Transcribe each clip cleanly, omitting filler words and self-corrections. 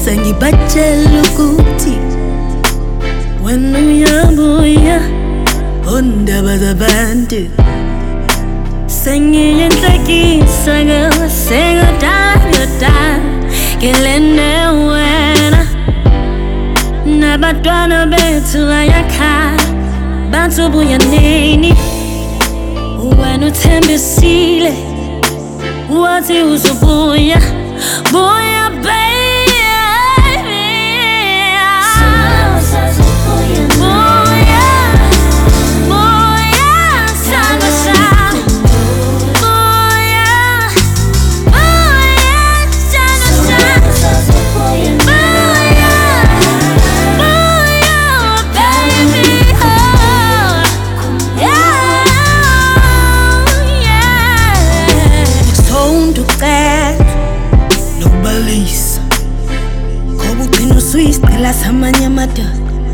Sengibatshela ukuthi wena uyabuya ondaba zabantu sengiyinhlekisa ngawe sengadala ngelene wena nabantwana bethu bayakhala bathi ubuya nini wena uthembisile wathi uzobuya buya baby nokubalisa ngoba ugcina usuyisicela samanye amadoda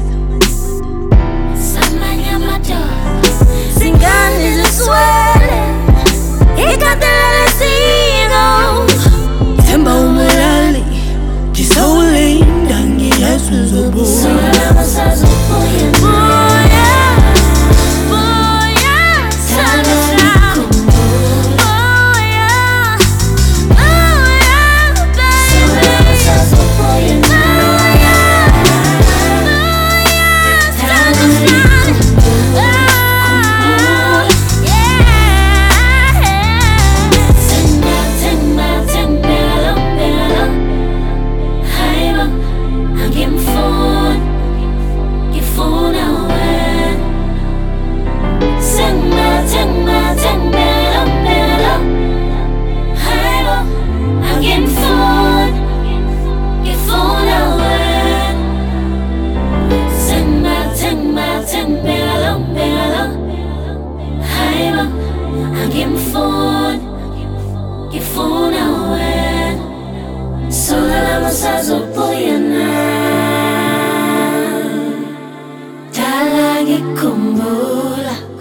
zingane ziswele ikatelele siko themba umulali ngisawulinda ngiyazi uzobuya ngifuna wena sola sazopoyana dala ngikhumbula